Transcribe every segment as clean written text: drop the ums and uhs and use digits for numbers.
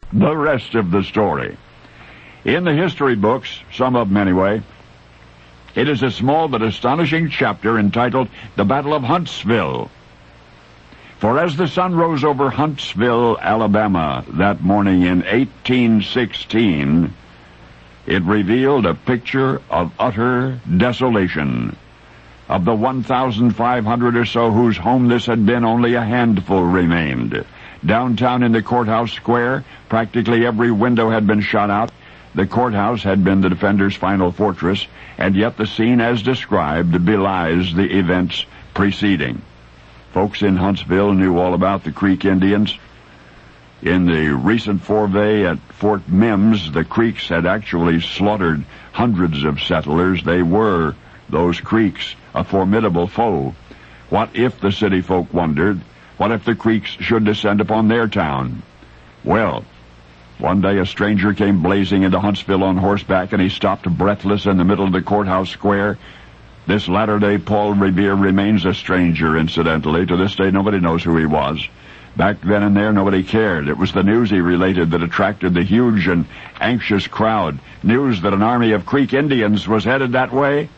The rest of the story. In the history books, some of them anyway, it is a small but astonishing chapter entitled The Battle of Huntsville. For as the sun rose over Huntsville, Alabama, that morning in 1816, it revealed a picture of utter desolation. Of the 1,500 or so whose home this had been, only a handful remained. Downtown in the courthouse square, practically every window had been shot out. The courthouse had been the defenders' final fortress, and yet the scene as described belies the events preceding. Folks in Huntsville knew all about the Creek Indians. In the recent foray at Fort Mims, the Creeks had actually slaughtered hundreds of settlers. They were, those Creeks, a formidable foe. What if, the city folk wondered, what if the Creeks should descend upon their town? Well, one day a stranger came blazing into Huntsville on horseback, and he stopped breathless in the middle of the courthouse square. This latter-day Paul Revere remains a stranger, incidentally. To this day, nobody knows who he was. Back then and there, nobody cared. It was the news he related that attracted the huge and anxious crowd. News that an army of Creek Indians was headed that way.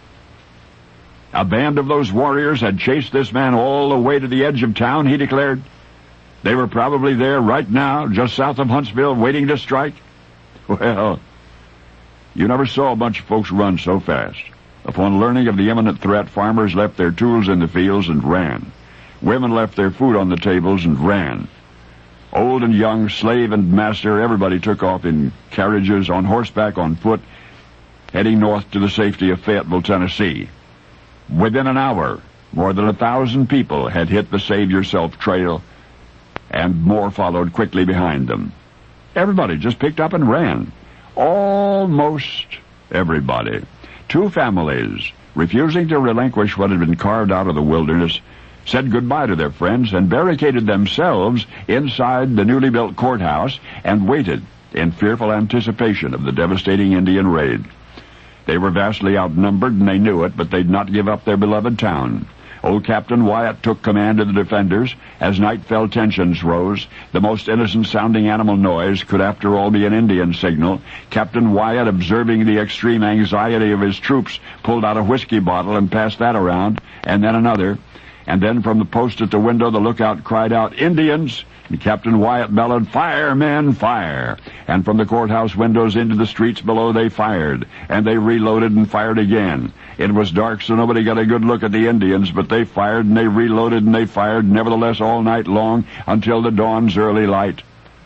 A band of those warriors had chased this man all the way to the edge of town, he declared. They were probably there right now, just south of Huntsville, waiting to strike. Well, you never saw a bunch of folks run so fast. Upon learning of the imminent threat, farmers left their tools in the fields and ran. Women left their food on the tables and ran. Old and young, slave and master, everybody took off in carriages, on horseback, on foot, heading north to the safety of Fayetteville, Tennessee. Within an hour, more than 1,000 people had hit the Save Yourself trail, and more followed quickly behind them. Everybody just picked up and ran. Almost everybody. 2 families, refusing to relinquish what had been carved out of the wilderness, said goodbye to their friends and barricaded themselves inside the newly built courthouse and waited in fearful anticipation of the devastating Indian raid. They were vastly outnumbered, and they knew it, but they'd not give up their beloved town. Old Captain Wyatt took command of the defenders. As night fell, tensions rose. The most innocent-sounding animal noise could, after all, be an Indian signal. Captain Wyatt, observing the extreme anxiety of his troops, pulled out a whiskey bottle and passed that around, and then another. And then from the post at the window, the lookout cried out, "Indians!" And Captain Wyatt bellowed, "Fire, men, fire!" And from the courthouse windows into the streets below, they fired. And they reloaded and fired again. It was dark, so nobody got a good look at the Indians, but they fired and they reloaded and they fired, nevertheless, all night long until the dawn's early light.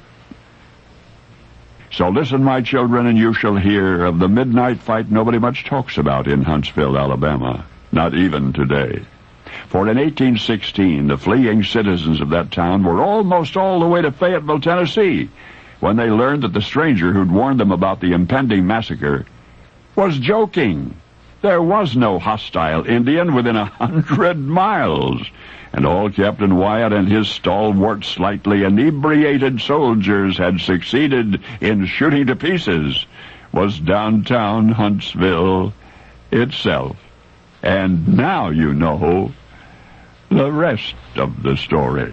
So listen, my children, and you shall hear of the midnight fight nobody much talks about in Huntsville, Alabama, not even today. For in 1816, the fleeing citizens of that town were almost all the way to Fayetteville, Tennessee, when they learned that the stranger who'd warned them about the impending massacre was joking. There was no hostile Indian within 100 miles, and all Captain Wyatt and his stalwart, slightly inebriated soldiers had succeeded in shooting to pieces was downtown Huntsville itself. And now you know the rest of the story.